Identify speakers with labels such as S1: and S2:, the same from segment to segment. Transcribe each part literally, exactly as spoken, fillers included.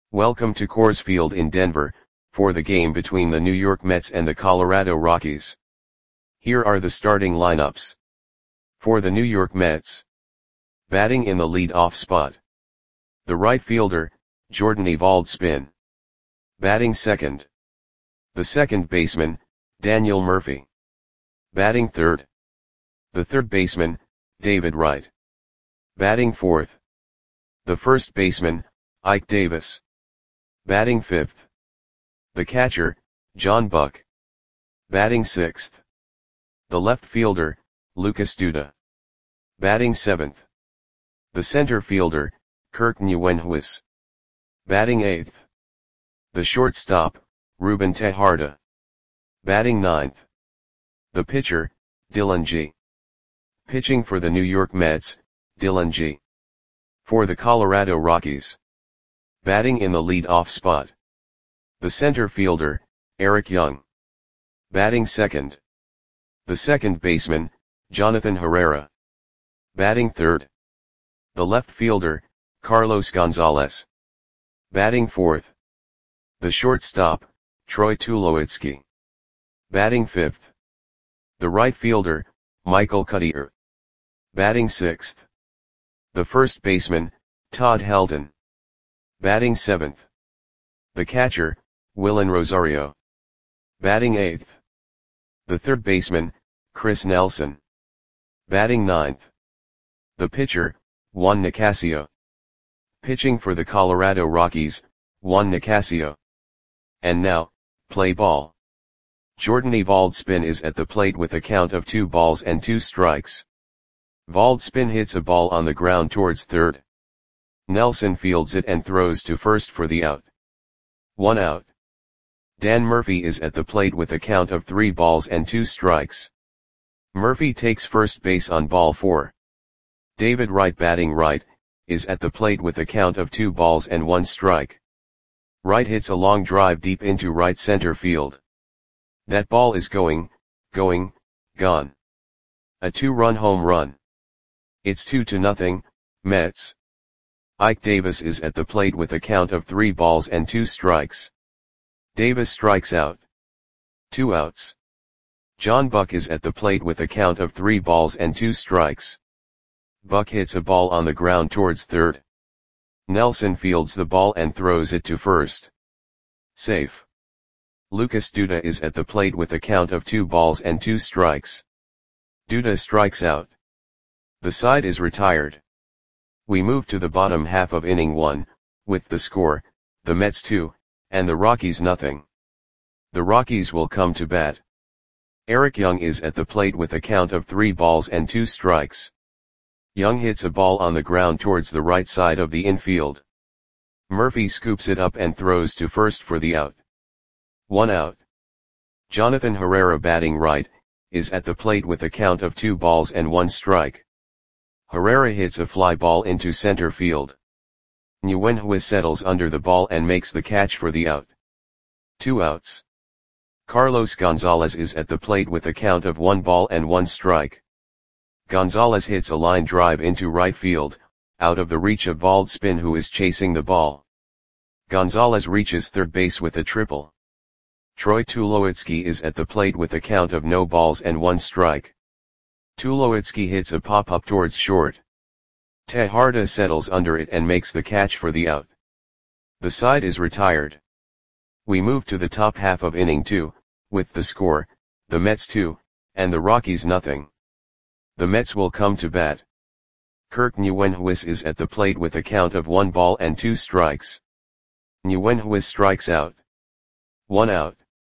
S1: Welcome to Coors Field in Denver, for the game between the New York Mets and the Colorado Rockies. Here are the starting lineups. For the New York Mets. Batting in the lead-off spot. The right fielder, Jordan Evalds-Spin. Batting second. The second baseman, Daniel Murphy. Batting third. The third baseman, David Wright. Batting fourth. The first baseman, Ike Davis. Batting fifth. The catcher, John Buck. Batting sixth. The left fielder, Lucas Duda. Batting seventh. The center fielder, Kirk Nieuwenhuis. Batting eighth. The shortstop, Ruben Tejada. Batting ninth. The pitcher, Dillon Gee. Pitching for the New York Mets, Dillon Gee. For the Colorado Rockies. Batting in the lead-off spot. The center fielder, Eric Young. Batting second. The second baseman, Jonathan Herrera. Batting third. The left fielder, Carlos Gonzalez. Batting fourth. The shortstop, Troy Tulowitzki. Batting fifth. The right fielder, Michael Cuddyer. Batting sixth. The first baseman, Todd Helton. Batting seventh. The catcher, Willen Rosario. Batting eighth. The third baseman, Chris Nelson. Batting ninth. The pitcher, Juan Nicasio. Pitching for the Colorado Rockies, Juan Nicasio. And now, play ball. Jordan Evalds-Spin is at the plate with a count of two balls and two strikes. Evalds-Spin hits a ball on the ground towards third. Nelson fields it and throws to first for the out. One out. Dan Murphy is at the plate with a count of three balls and two strikes. Murphy takes first base on ball four. David Wright, batting right, is at the plate with a count of two balls and one strike. Wright hits a long drive deep into right center field. That ball is going, going, gone. A two-run home run. It's two to nothing, Mets. Ike Davis is at the plate with a count of three balls and two strikes. Davis strikes out. Two outs. John Buck is at the plate with a count of three balls and two strikes. Buck hits a ball on the ground towards third. Nelson fields the ball and throws it to first. Safe. Lucas Duda is at the plate with a count of two balls and two strikes. Duda strikes out. The side is retired. We move to the bottom half of inning one, with the score, the Mets two, and the Rockies nothing. The Rockies will come to bat. Eric Young is at the plate with a count of three balls and two strikes. Young hits a ball on the ground towards the right side of the infield. Murphy scoops it up and throws to first for the out. One out. Jonathan Herrera, batting right, is at the plate with a count of two balls and one strike. Herrera hits a fly ball into center field. Nieuwenhuis settles under the ball and makes the catch for the out. Two outs. Carlos Gonzalez is at the plate with a count of one ball and one strike. Gonzalez hits a line drive into right field, out of the reach of Evalds-Spin, who is chasing the ball. Gonzalez reaches third base with a triple. Troy Tulowitzki is at the plate with a count of no balls and one strike. Tulowitzki hits a pop-up towards short. Tejada settles under it and makes the catch for the out. The side is retired. We move to the top half of inning two, with the score, the Mets two, and the Rockies nothing. The Mets will come to bat. Kirk Nieuwenhuis is at the plate with a count of one ball and two strikes. Nieuwenhuis strikes out. One out.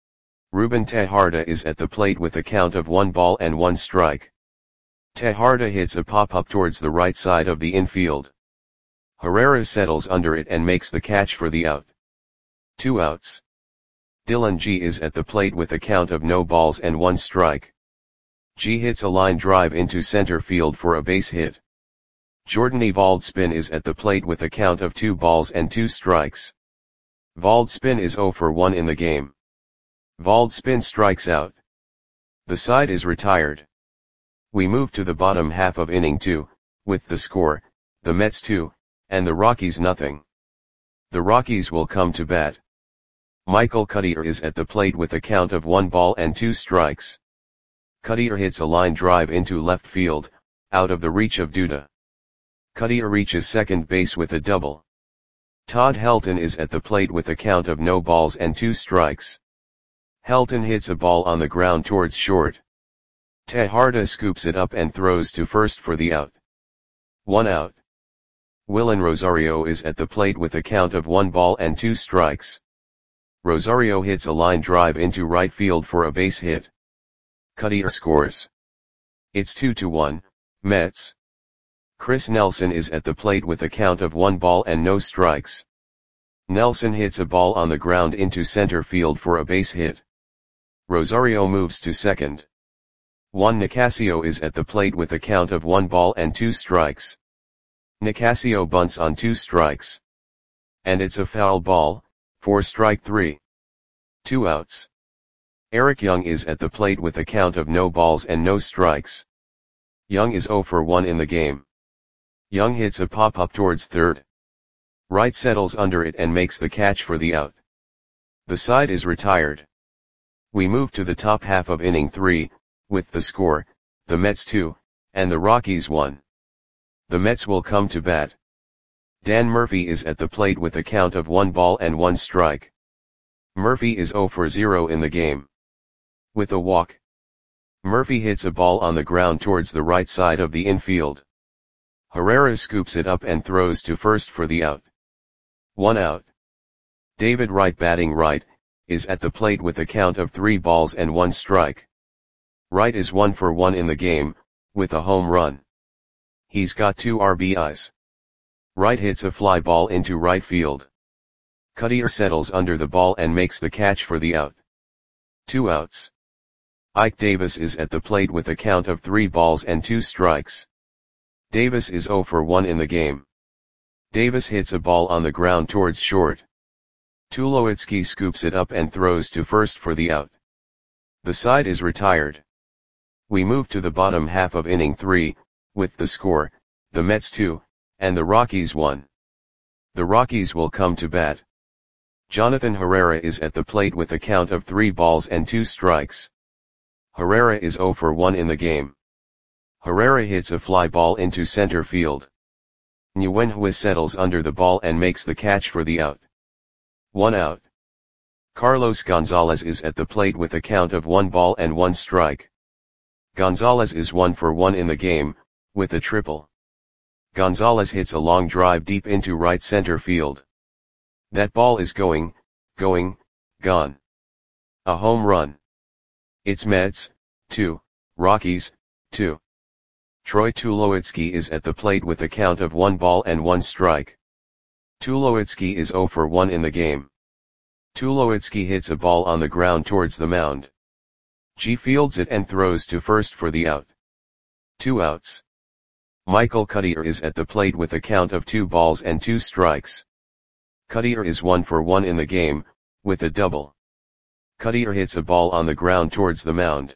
S1: Ruben Tejada is at the plate with a count of one ball and one strike. Tejada hits a pop-up towards the right side of the infield. Herrera settles under it and makes the catch for the out. Two outs. Dillon Gee is at the plate with a count of no balls and one strike. Gee hits a line drive into center field for a base hit. Jordan Evalds-Spin is at the plate with a count of two balls and two strikes. Evalds-Spin is zero for one in the game. Evalds-Spin strikes out. The side is retired. We move to the bottom half of inning two, with the score, the Mets two, and the Rockies nothing. The Rockies will come to bat. Michael Cuddyer is at the plate with a count of one ball and two strikes. Cuddyer hits a line drive into left field, out of the reach of Duda. Cuddyer reaches second base with a double. Todd Helton is at the plate with a count of no balls and two strikes. Helton hits a ball on the ground towards short. Tejada scoops it up and throws to first for the out. One out. Willen Rosario is at the plate with a count of one ball and two strikes. Rosario hits a line drive into right field for a base hit. Cuddyer scores. It's two to one, Mets. Chris Nelson is at the plate with a count of one ball and no strikes. Nelson hits a ball on the ground into center field for a base hit. Rosario moves to second. Juan Nicasio is at the plate with a count of one ball and two strikes. Nicasio bunts on two strikes. And it's a foul ball, for strike three. Two outs. Eric Young is at the plate with a count of no balls and no strikes. Young is zero for one in the game. Young hits a pop-up towards third. Wright settles under it and makes the catch for the out. The side is retired. We move to the top half of inning three, with the score, the Mets two, and the Rockies one. The Mets will come to bat. Dan Murphy is at the plate with a count of one ball and one strike. Murphy is zero for zero in the game. With a walk. Murphy hits a ball on the ground towards the right side of the infield. Herrera scoops it up and throws to first for the out. One out. David Wright, batting right, is at the plate with a count of three balls and one strike. Wright is one for one in the game, with a home run. He's got two R B Is. Wright hits a fly ball into right field. Cuddyer settles under the ball and makes the catch for the out. Two outs. Ike Davis is at the plate with a count of three balls and two strikes. Davis is zero for one in the game. Davis hits a ball on the ground towards short. Tulowitzki scoops it up and throws to first for the out. The side is retired. We move to the bottom half of inning three, with the score, the Mets two, and the Rockies one. The Rockies will come to bat. Jonathan Herrera is at the plate with a count of three balls and two strikes. Herrera is zero for one in the game. Herrera hits a fly ball into center field. Nguyenhuis settles under the ball and makes the catch for the out. One out. Carlos Gonzalez is at the plate with a count of one ball and one strike. Gonzalez is one for one in the game, with a triple. Gonzalez hits a long drive deep into right center field. That ball is going, going, gone. A home run. It's Mets, two, Rockies, two. Troy Tulowitzki is at the plate with a count of one ball and one strike. Tulowitzki is zero for one in the game. Tulowitzki hits a ball on the ground towards the mound. G fields it and throws to first for the out. Two outs. Michael Cuddyer is at the plate with a count of two balls and two strikes. Cuddyer is one for one in the game, with a double. Cuddyer hits a ball on the ground towards the mound.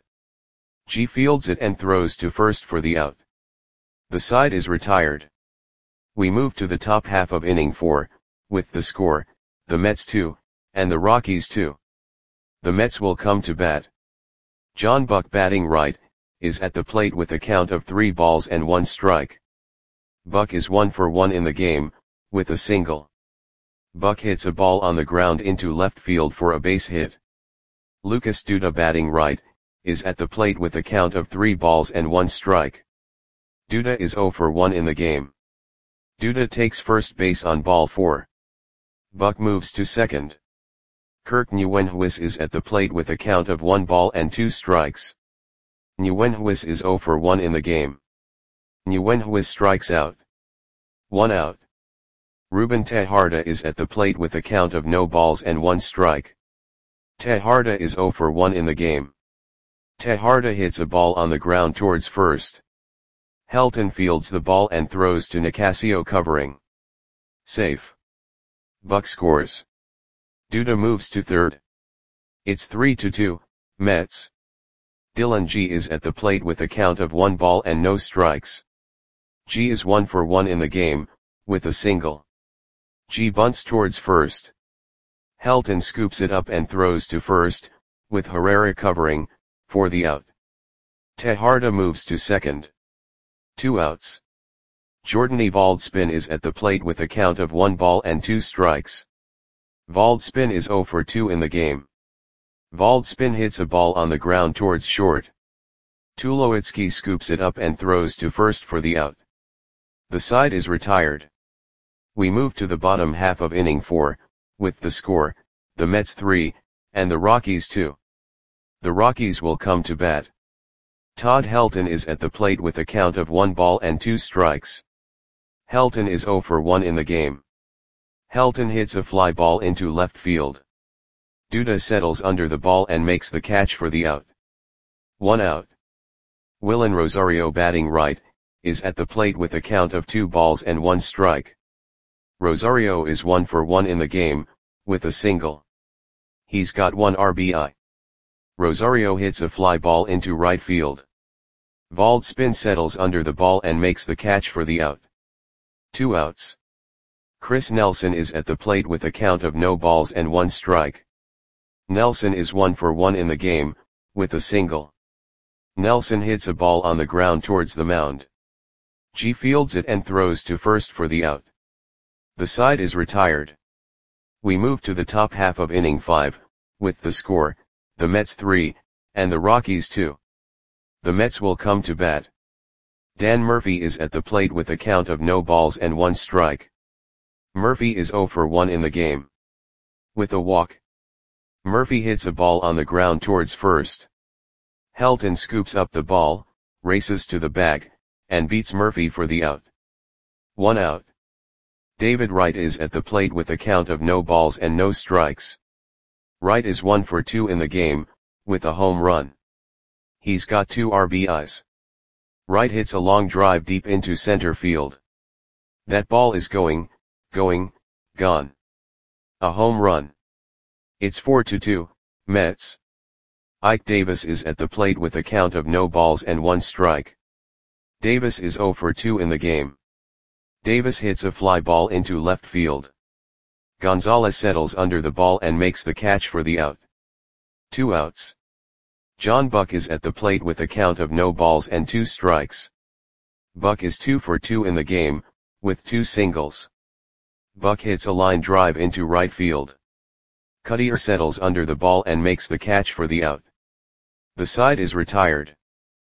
S1: G fields it and throws to first for the out. The side is retired. We move to the top half of inning four, with the score, the Mets two, and the Rockies two. The Mets will come to bat. John Buck, batting right, is at the plate with a count of three balls and one strike. Buck is one for one in the game, with a single. Buck hits a ball on the ground into left field for a base hit. Lucas Duda, batting right, is at the plate with a count of three balls and one strike. Duda is zero for one in the game. Duda takes first base on ball four. Buck moves to second. Kirk Nguyenhuis is at the plate with a count of one ball and two strikes. Nguyenhuis is zero for one in the game. Nguyenhuis strikes out. One out. Ruben Tejada is at the plate with a count of no balls and one strike. Tejada is zero for one in the game. Tejada hits a ball on the ground towards first. Helton fields the ball and throws to Nicasio, covering. Safe. Buck scores. Duda moves to third. It's three to two, Mets. Dylan G is at the plate with a count of one ball and no strikes. G is one for one in the game, with a single. G bunts towards first. Helton scoops it up and throws to first, with Herrera covering, for the out. Tejada moves to second. Two outs. Jordan Waldspin is at the plate with a count of one ball and two strikes. Waldspin is zero for two in the game. Waldspin hits a ball on the ground towards short. Tulowitzki scoops it up and throws to first for the out. The side is retired. We move to the bottom half of inning four, with the score, the Mets three, and the Rockies two. The Rockies will come to bat. Todd Helton is at the plate with a count of one ball and two strikes. Helton is zero for one in the game. Helton hits a fly ball into left field. Duda settles under the ball and makes the catch for the out. One out. Willen Rosario, batting right, is at the plate with a count of two balls and one strike. Rosario is one for one in the game, with a single. He's got one R B I. Rosario hits a fly ball into right field. Waldspin settles under the ball and makes the catch for the out. Two outs. Chris Nelson is at the plate with a count of no balls and one strike. Nelson is one for one in the game, with a single. Nelson hits a ball on the ground towards the mound. G fields it and throws to first for the out. The side is retired. We move to the top half of inning five, with the score, the Mets three, and the Rockies two. The Mets will come to bat. Dan Murphy is at the plate with a count of no balls and one strike. Murphy is zero for one in the game. With a walk. Murphy hits a ball on the ground towards first. Helton scoops up the ball, races to the bag, and beats Murphy for the out. One out. David Wright is at the plate with a count of no balls and no strikes. Wright is one for two in the game, with a home run. He's got two R B Is. Wright hits a long drive deep into center field. That ball is going, going, gone. A home run. It's four to two, Mets. Ike Davis is at the plate with a count of no balls and one strike. Davis is zero for two in the game. Davis hits a fly ball into left field. Gonzalez settles under the ball and makes the catch for the out. Two outs. John Buck is at the plate with a count of no balls and two strikes. Buck is two for two in the game, with two singles. Buck hits a line drive into right field. Cutter settles under the ball and makes the catch for the out. The side is retired.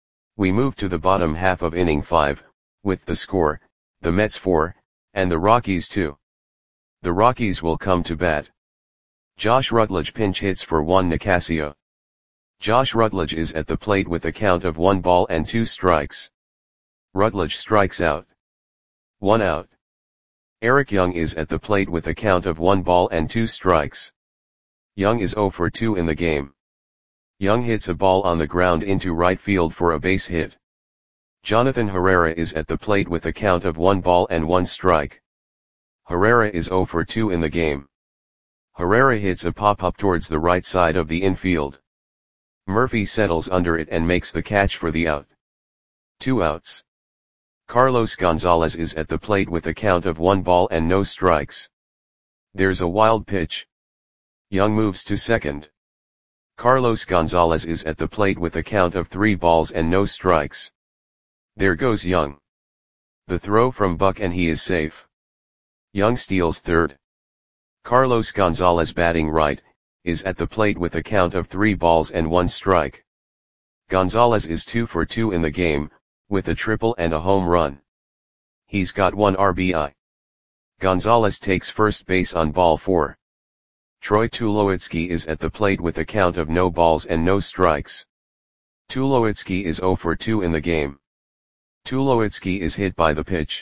S1: We move to the bottom half of inning five, with the score, the Mets four, and the Rockies two. The Rockies will come to bat. Josh Rutledge pinch hits for Juan Nicasio. Josh Rutledge is at the plate with a count of one ball and two strikes. Rutledge strikes out. One out. Eric Young is at the plate with a count of one ball and two strikes. Young is zero for two in the game. Young hits a ball on the ground into right field for a base hit. Jonathan Herrera is at the plate with a count of one ball and one strike. Herrera is zero for two in the game. Herrera hits a pop-up towards the right side of the infield. Murphy settles under it and makes the catch for the out. Two outs. Carlos Gonzalez is at the plate with a count of one ball and no strikes. There's a wild pitch. Young moves to second. Carlos Gonzalez is at the plate with a count of three balls and no strikes. There goes Young. The throw from Buck and he is safe. Young steals third. Carlos Gonzalez, batting right, is at the plate with a count of three balls and one strike. Gonzalez is two for two in the game, with a triple and a home run. He's got one R B I. Gonzalez takes first base on ball four. Troy Tulowitzki is at the plate with a count of no balls and no strikes. Tulowitzki is zero for two in the game. Tulowitzki is hit by the pitch.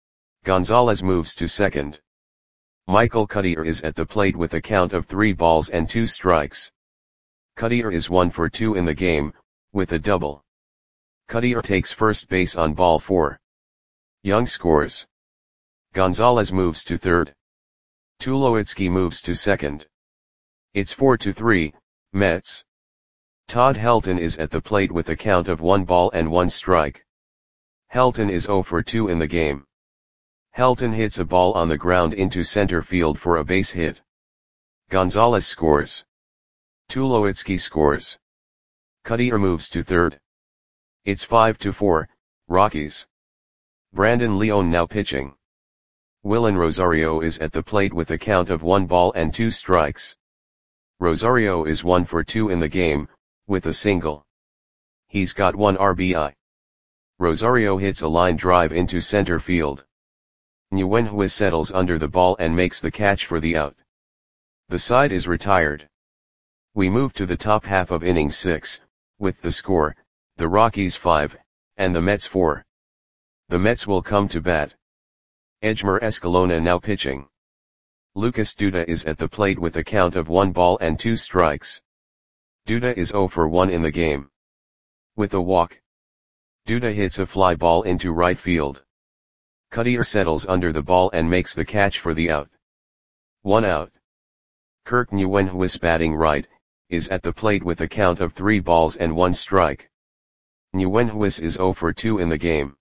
S1: Gonzalez moves to second. Michael Cutter is at the plate with a count of three balls and two strikes. Cutter is one for two in the game, with a double. Cutter takes first base on ball four. Young scores. Gonzalez moves to third. Tulowitzki moves to second. It's four to three, Mets. Todd Helton is at the plate with a count of one ball and one strike. Helton is zero for two in the game. Helton hits a ball on the ground into center field for a base hit. Gonzalez scores. Tulowitzki scores. Cutter moves to third. It's five to four, Rockies. Brandon Leone now pitching. Willen Rosario is at the plate with a count of one ball and two strikes. Rosario is one for two in the game, with a single. He's got one R B I. Rosario hits a line drive into center field. Nguyen settles under the ball and makes the catch for the out. The side is retired. We move to the top half of inning six, with the score, the Rockies five, and the Mets four. The Mets will come to bat. Edgmer Escalona now pitching. Lucas Duda is at the plate with a count of one ball and two strikes. Duda is zero for one in the game. With a walk. Duda hits a fly ball into right field. Cutter settles under the ball and makes the catch for the out. One out. Kirk Nguyen batting right, is at the plate with a count of three balls and one strike. Nguyen is zero for two in the game.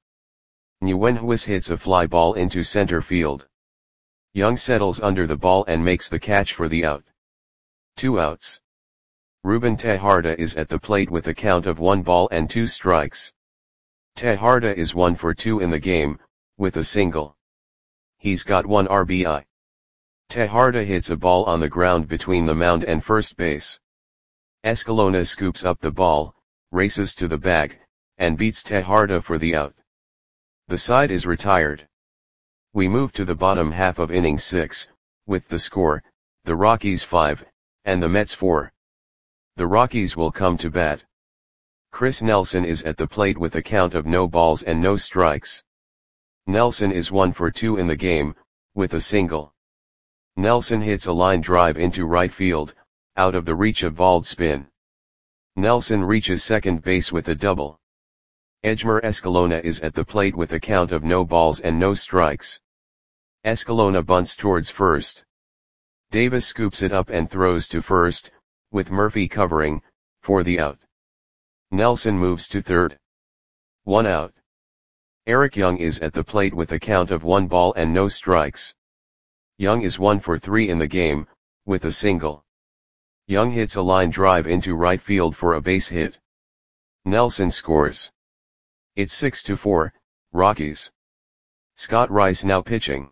S1: Nguyen hits a fly ball into center field. Young settles under the ball and makes the catch for the out. Two outs. Ruben Tejarda is at the plate with a count of one ball and two strikes. Tejarda is one for two in the game, with a single. He's got one R B I. Tejarda hits a ball on the ground between the mound and first base. Escalona scoops up the ball, races to the bag, and beats Tejarda for the out. The side is retired. We move to the bottom half of inning six, with the score, the Rockies five, and the Mets four. The Rockies will come to bat. Chris Nelson is at the plate with a count of no balls and no strikes. Nelson is one for two in the game, with a single. Nelson hits a line drive into right field, out of the reach of Valdspin. Nelson reaches second base with a double. Edgmer Escalona is at the plate with a count of no balls and no strikes. Escalona bunts towards first. Davis scoops it up and throws to first, with Murphy covering, for the out. Nelson moves to third. One out. Eric Young is at the plate with a count of one ball and no strikes. Young is one for three in the game, with a single. Young hits a line drive into right field for a base hit. Nelson scores. It's six to four, Rockies. Scott Rice now pitching.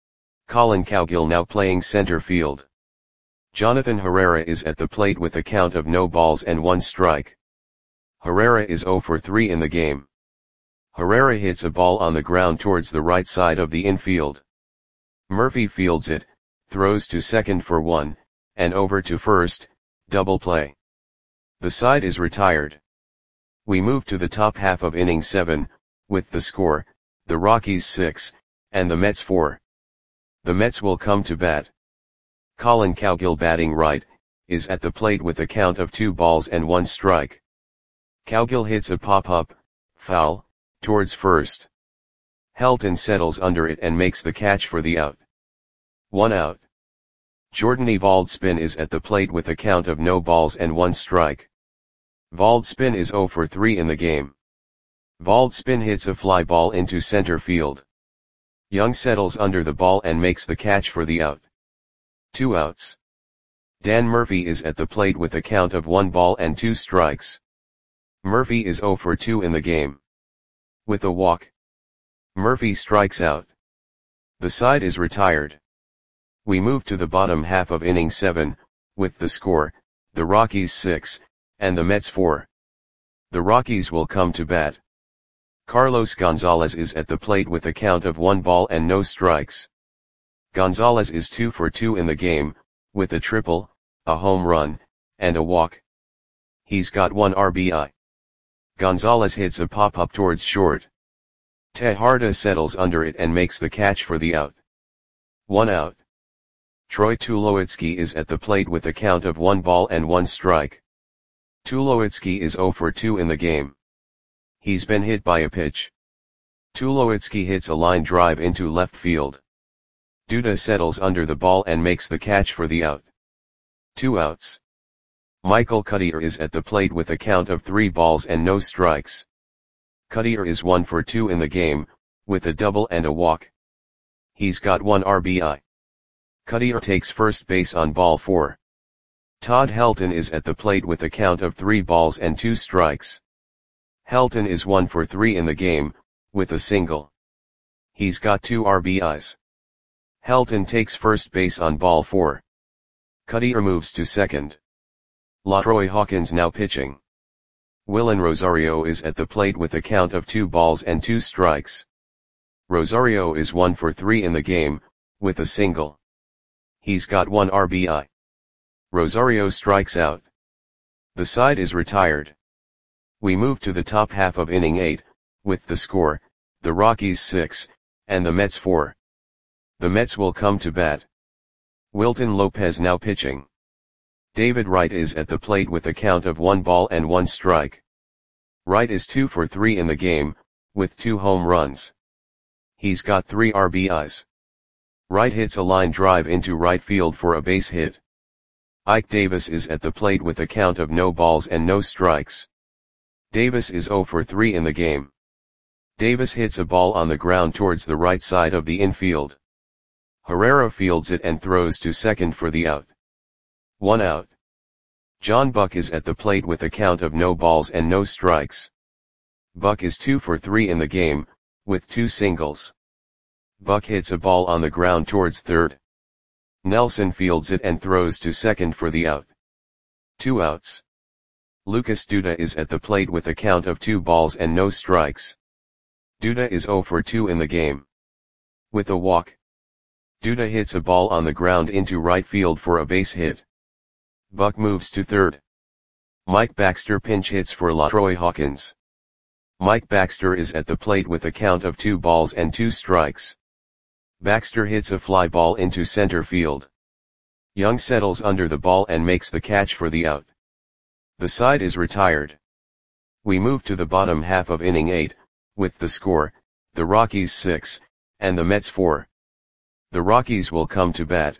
S1: Colin Cowgill now playing center field. Jonathan Herrera is at the plate with a count of no balls and one strike. Herrera is zero for three in the game. Herrera hits a ball on the ground towards the right side of the infield. Murphy fields it, throws to second for one, and over to first, double play. The side is retired. We move to the top half of inning seven, with the score, the Rockies six, and the Mets four. The Mets will come to bat. Colin Cowgill batting right, is at the plate with a count of two balls and one strike. Cowgill hits a pop-up, foul, towards first. Helton settles under it and makes the catch for the out. One out. Jordan Valdspin is at the plate with a count of no balls and one strike. Valdspin is zero for three in the game. Valdspin hits a fly ball into center field. Young settles under the ball and makes the catch for the out. Two outs. Dan Murphy is at the plate with a count of one ball and two strikes. Murphy is zero for two in the game. With a walk. Murphy strikes out. The side is retired. We move to the bottom half of inning seven, with the score, the Rockies six, and the Mets four. The Rockies will come to bat. Carlos Gonzalez is at the plate with a count of one ball and no strikes. Gonzalez is two for two in the game, with a triple, a home run, and a walk. He's got one R B I. Gonzalez hits a pop-up towards short. Tejarda settles under it and makes the catch for the out. One out. Troy Tulowitzki is at the plate with a count of one ball and one strike. Tulowitzki is zero for two in the game. He's been hit by a pitch. Tulowitzki hits a line drive into left field. Duda settles under the ball and makes the catch for the out. Two outs. Michael Cutter is at the plate with a count of three balls and no strikes. Cutter is one for two in the game, with a double and a walk. He's got one R B I. Cuddy takes first base on ball four. Todd Helton is at the plate with a count of three balls and two strikes. Helton is one for three in the game, with a single. He's got two R B Is. Helton takes first base on ball four. Cuddy moves to second. LaTroy Hawkins now pitching. Willen Rosario is at the plate with a count of two balls and two strikes. Rosario is one for three in the game, with a single. He's got one R B I. Rosario strikes out. The side is retired. We move to the top half of inning eight, with the score, the Rockies six, and the Mets four. The Mets will come to bat. Wilton Lopez now pitching. David Wright is at the plate with a count of one ball and one strike. Wright is two for three in the game, with two home runs. He's got three R B Is. Wright hits a line drive into right field for a base hit. Ike Davis is at the plate with a count of no balls and no strikes. Davis is zero for three in the game. Davis hits a ball on the ground towards the right side of the infield. Herrera fields it and throws to second for the out. One out. John Buck is at the plate with a count of no balls and no strikes. Buck is two for three in the game, with two singles. Buck hits a ball on the ground towards third. Nelson fields it and throws to second for the out. Two outs. Lucas Duda is at the plate with a count of two balls and no strikes. Duda is zero for two in the game. With a walk. Duda hits a ball on the ground into right field for a base hit. Buck moves to third. Mike Baxter pinch hits for LaTroy Hawkins. Mike Baxter is at the plate with a count of two balls and two strikes. Baxter hits a fly ball into center field. Young settles under the ball and makes the catch for the out. The side is retired. We move to the bottom half of inning eight, with the score, the Rockies six, and the Mets four. The Rockies will come to bat.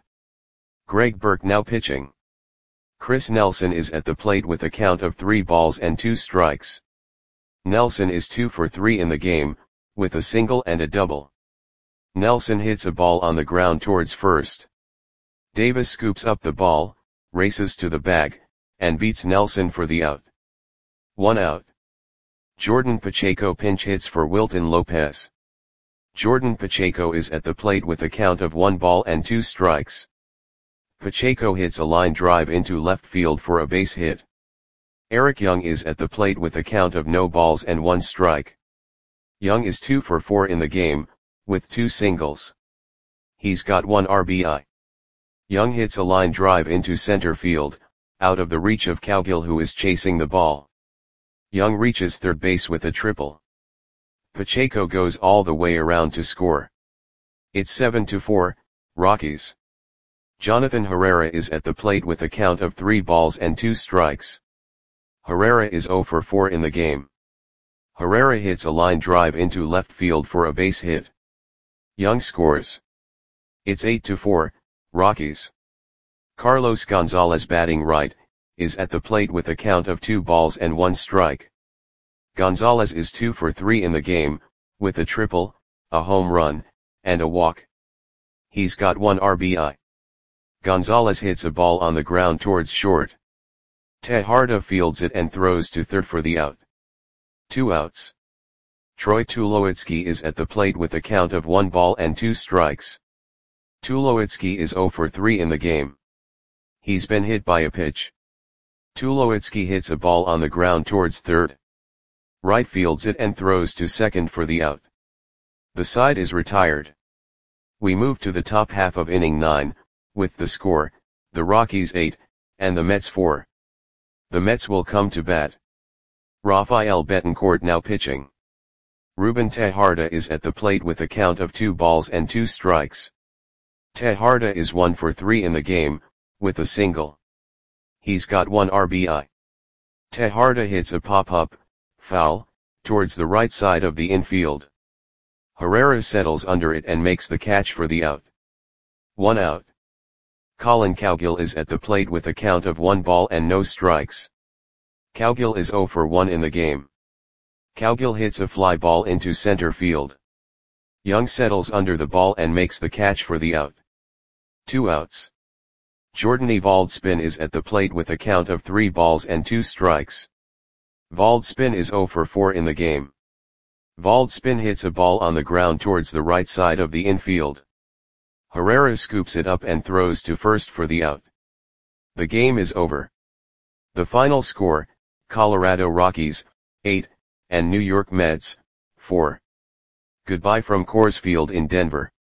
S1: Greg Burke now pitching. Chris Nelson is at the plate with a count of three balls and two strikes. Nelson is two for three in the game, with a single and a double. Nelson hits a ball on the ground towards first. Davis scoops up the ball, races to the bag, and beats Nelson for the out. One out. Jordan Pacheco pinch hits for Wilton Lopez. Jordan Pacheco is at the plate with a count of one ball and two strikes. Pacheco hits a line drive into left field for a base hit. Eric Young is at the plate with a count of no balls and one strike. Young is two for four in the game, with two singles. He's got one R B I. Young hits a line drive into center field, out of the reach of Cowgill, who is chasing the ball. Young reaches third base with a triple. Pacheco goes all the way around to score. It's seven to four, Rockies. Jonathan Herrera is at the plate with a count of three balls and two strikes. Herrera is zero for four in the game. Herrera hits a line drive into left field for a base hit. Young scores. It's eight to four, Rockies. Carlos Gonzalez batting right, is at the plate with a count of two balls and one strike. Gonzalez is two for three in the game, with a triple, a home run, and a walk. He's got one R B I. Gonzalez hits a ball on the ground towards short. Tejada fields it and throws to third for the out. Two outs. Troy Tulowitzki is at the plate with a count of one ball and two strikes. Tulowitzki is zero for three in the game. He's been hit by a pitch. Tulowitzki hits a ball on the ground towards third. Right fields it and throws to second for the out. The side is retired. We move to the top half of inning nine, with the score, the Rockies eight, and the Mets four. The Mets will come to bat. Rafael Betancourt now pitching. Ruben Tejada is at the plate with a count of two balls and two strikes. Tejada is one for three in the game, with a single. He's got one R B I. Tejada hits a pop-up, foul, towards the right side of the infield. Herrera settles under it and makes the catch for the out. One out. Colin Cowgill is at the plate with a count of one ball and no strikes. Cowgill is zero for one in the game. Cowgill hits a fly ball into center field. Young settles under the ball and makes the catch for the out. Two outs. Jordan Evalds-Spin is at the plate with a count of three balls and two strikes. Evalds-Spin is zero for four in the game. Evalds-Spin hits a ball on the ground towards the right side of the infield. Herrera scoops it up and throws to first for the out. The game is over. The final score, Colorado Rockies, eight, and New York Mets, four. Goodbye from Coors Field in Denver.